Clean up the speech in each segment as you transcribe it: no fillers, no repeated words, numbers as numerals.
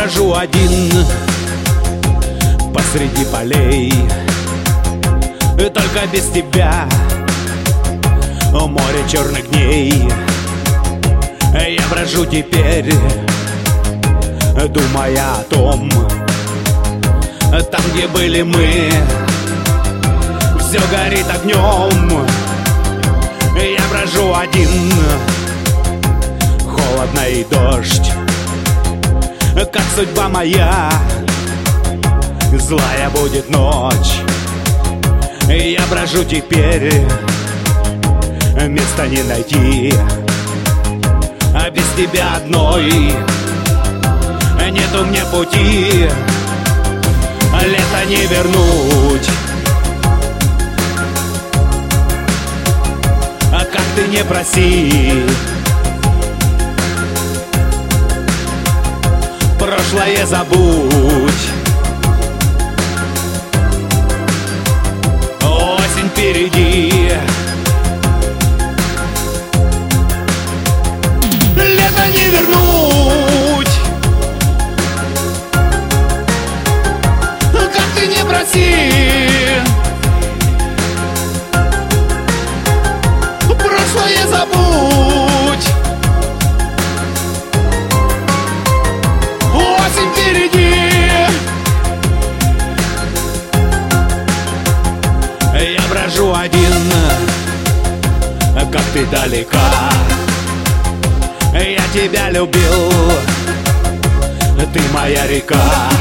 брожу один посреди полей, и только без тебя море черных дней. Я брожу теперь, думая о том, там, где были мы, все горит огнем. Я брожу один, холодно и дождь, как судьба моя, злая будет ночь. Я брожу теперь, места не найти, а без тебя одной нету мне пути. Лето не вернуть, а как ты не проси, прошлое забудь. Осень впереди, лето не вернуть, как ты не проси, прошлое забудь. Осень впереди, я брожу один, как ты далека. Я тебя любил, ты моя река.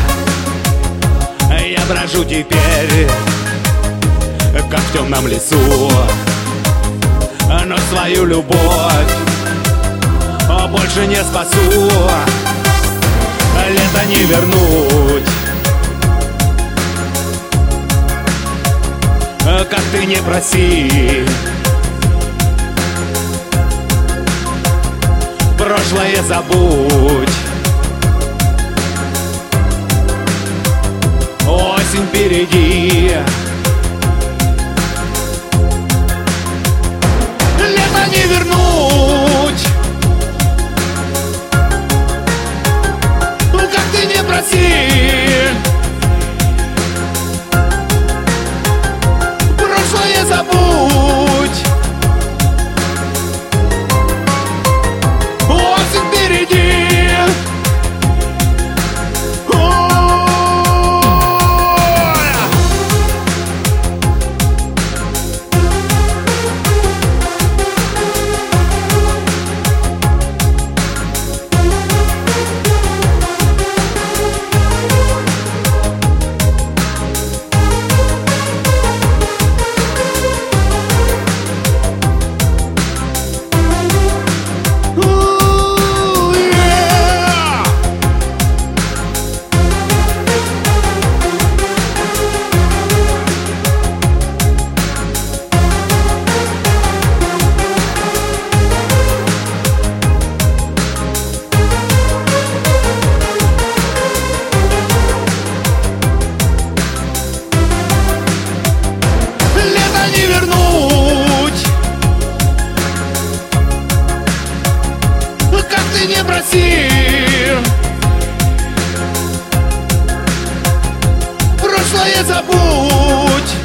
Я брожу теперь, как в темном лесу, но свою любовь больше не спасу. Лето не вернуть, как ты не проси, прошлое забудь. Осень впереди, лето не вернуть, как ты не проси, прошлое забудь. Осень впереди. Не проси, прошлое забудь.